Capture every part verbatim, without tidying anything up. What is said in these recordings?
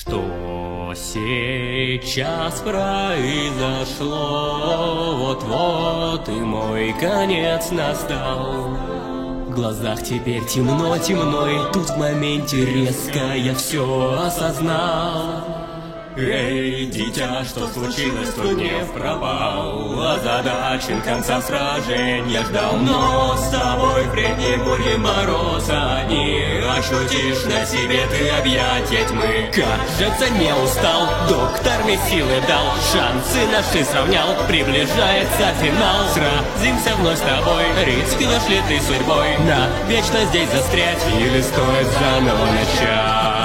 Что сейчас произошло? Вот-вот и мой конец настал. В глазах теперь темно, темно, и тут в моменте резко я все осознал. Эй, дитя, что случилось, твой гнев пропал, озадачен конца сражения ждал. Но с тобой вредни бури мороза не ощутишь на себе ты объятия тьмы. Кажется, не устал, доктор мне силы дал, шансы наши сравнял, приближается финал. Сразимся вновь с тобой, рискнешь ли ты судьбой на вечно здесь застрять, или стоит заново начать?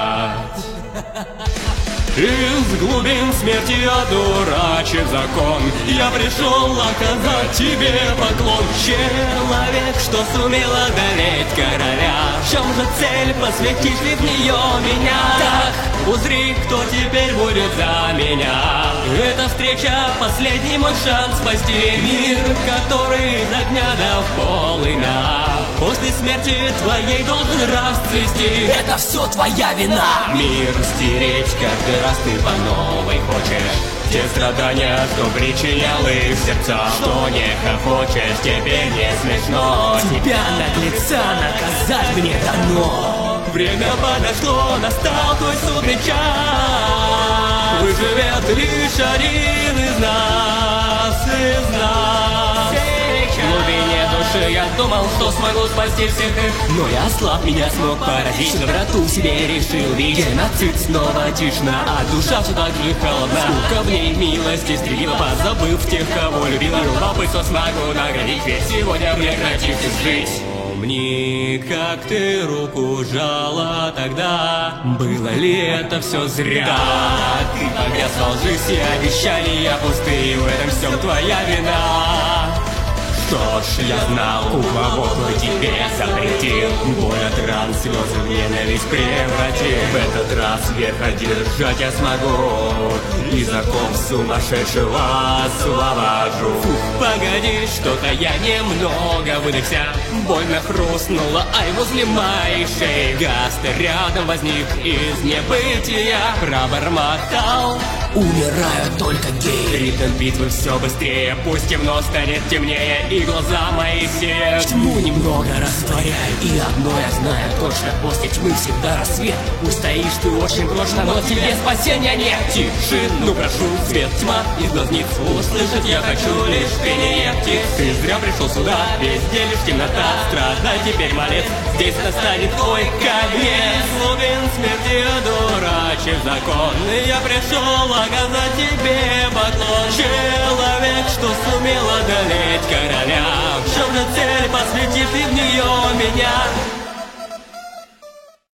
Из глубин смерти одурачив закон, я пришел оказать тебе поклон. Человек, что сумел одолеть короля, в чем же цель, посвятишь ли в нее меня? Так, узри, кто теперь будет за меня. Эта встреча — последний мой шанс спасти мир, который из огня до полына. После смерти твоей должен расцвести. Это все твоя вина. Мир стереть каждый раз ты по новой хочешь. Те страдания, что причинял их сердца, что не хохочешь, теперь не смешно. Тебя, наглеца, наказать мне дано. Время подошло, настал твой судный час. Выживет лишь один из нас, из нас. В глубине души я думал, что смогу спасти всех их, но я слаб, меня смог поразить. Доброту в себе решил видеть. Геноцид снова тишина, а душа все так же холодна. Скука в ней милости стрелила, позабыв тех, кого любила. Любопытство смогу наградить, ведь сегодня прекратившись жить. Помни, как ты руку жала тогда. Было ли это все зря? Ты погряз во лжи, все обещания пустые, в этом всем твоя вина. Что ж, я знал, у кого твой тебе запретил. Боль от ран, слезы в ненависть превратил. В этот раз верх одержать я смогу, и закон сумасшедшего освобожу. Фух, погоди, что-то я немного выдохся. Больно хрустнуло, ай, возле моей шеи. Гаст рядом возник из небытия, пробормотал: умирают только геи. Ритм битвы все быстрее, пусть темно станет темнее, и глаза мои сеют тьму немного растворяю. И одно я знаю точно, после тьмы всегда рассвет. Пусть стоишь ты очень прочно, но тебе спасения нет. Тишину прошу, свет, тьма из глазниц услышать я хочу лишь пение птиц. Ты зря пришел сюда, везде лишь темнота. Страдай теперь, малец, здесь настанет твой конец. Глубин смерти одурачив закон, я пришел оказать тебе поклон. Человек, что сумел одолеть короля, в чем же цель, посвятишь ты в нее меня?